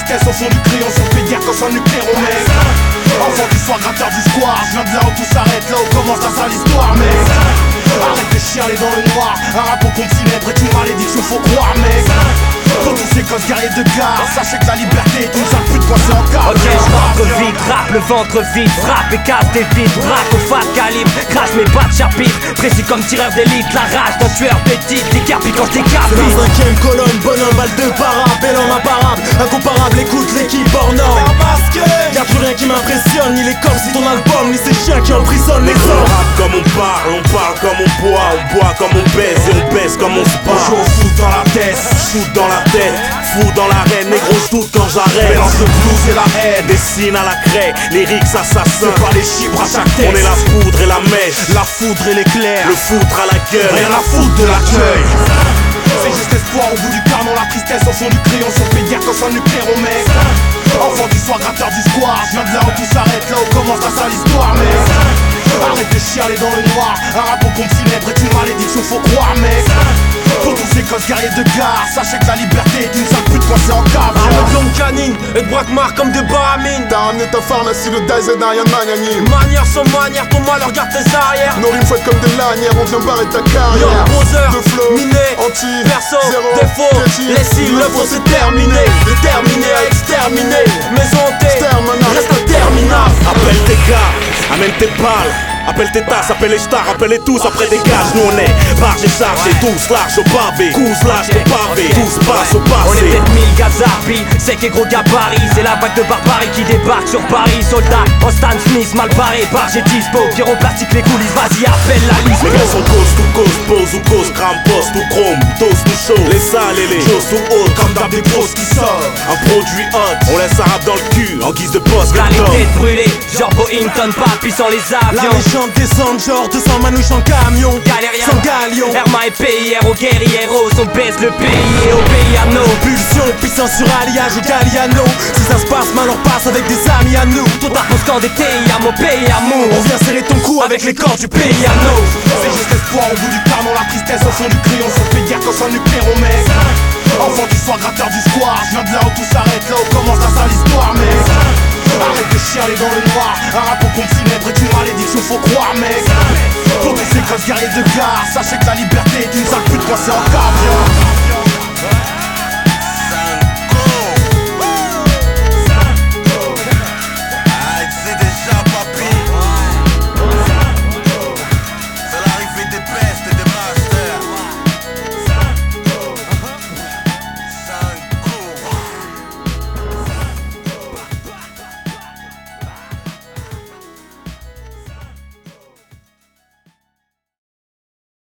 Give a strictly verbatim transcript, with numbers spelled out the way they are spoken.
tristesse au fond du crayon sur pédière quand ça nucléaire on met. Enfant du soir, gratteur du square, je viens de là où tout s'arrête, là où commence la sale histoire, mec. Arrête de chialer dans le noir, un rap au compte funèbre est une malédiction, faut croire, mec. Quand tous ces gosses guerriers de gare, sachez que la liberté est une sale pute coincée en cave. Ok, je rentre vite, rap le ventre vide, frappe et casse des vides, braque au fat calibre, crache mes pas de chapitre, précis comme tireur d'élite, la rage d'un tueur petite, décapite quand t'es capite. C'est la cinquième colonne, bonhomme, balle de parade, bel homme imparable, incomparable, écoute l'équipe hors norme. Y'a plus rien qui m'impressionne, ni les cops, ni ton album, ni ces chiens qui emprisonnent les hommes. On rappe comme on parle, on parle comme on boit, on boit comme on baise et on baise comme on se bat. On joue au foot dans la tête, shoot dans la tête, fou dans l'arène, négro j'doute quand j'arrête. Mélange le blues et la haine, dessine à la craie, lyrics assassins. c'est pas les chiffres à chaque texte. On est la poudre et la mèche, la foudre et l'éclair, le foutre à la gueule, rien à foutre de l'accueil. C'est juste espoir au bout du canon, la tristesse au fond du crayon sur pédière quand ça nucléaire on met. Enfant du soir, gratteur du square, je viens de là où tout s'arrête, là où commence la sale histoire, mec. Arrête de chialer dans le noir, un rap au compte funèbre est une malédiction, faut croire, mec. Pour tous ces gosses guerriers de gare, sachez que la liberté est une sale pute coincée en cave. Arme comme canine et de braquemar comme de baramine. T'as ramené ta pharmacie, le dice et rien de magnanime. Manière sans manière, ton mal regarde tes arrières. Nos rimes fouettent comme des lanières, on vient barrer ta Yo, carrière. poseur, De flow, miné, anti, perso, zéro, défaut, catchy, les cibles, le faux c'est terminé. Déterminé à exterminer, maison hantée, Exterminable. reste interminable. appelle tes gars, amène tes balles. Appelle tes tasses, appelle les stars, appelle-les tous après dégage. Nous on est barge et chargé, tous large au pavé. Coups lâche au pavé, tous passent au On est passé. peut-être mille gazarpis, c'est que gros gabarit, c'est la vague de barbarie qui débarque sur Paris. Soldats en Stan Smith mal barré, barge et dispo, pierre en plastique les coulisses, vas-y appelle la liste. Les gars sont cause tout cause, pose ou cause, crame, poste ou chrome, dose tout chaud. Les salles et les choses tout hautes, comme d'hab des grosses qui sortent. Un produit hot, on laisse un rap dans le cul, en guise de poste. Là les têtes brûlées, genre Boeington, papy sans les La avions. méchante descente, genre deux cents manouches en camion. Galérien, Sans galion, Herma et P I R, au guerrieros, on baisse le pays et au pays à nos. pulsion, puissance sur alliage et Galliano. Si ça se passe mal, on passe avec des amis à nous. Ton tarpos quand des T I à mon pays amour. On vient serrer ton cou avec les cordes du piano. C'est juste espoir au bout du canon, la tristesse au fond du crayon sur pédière quand ça nucléaire on met. Enfant du soir, gratteur du square, je viens de là où tout s'arrête, là où commence la sale histoire, mec. Arrête de chialer dans le noir, un rap au compte funèbre est une malédiction, faut croire, mec. Pour tous ces gosses guerriers de gare, sachez que la liberté est une sale pute coincée en cave, viens.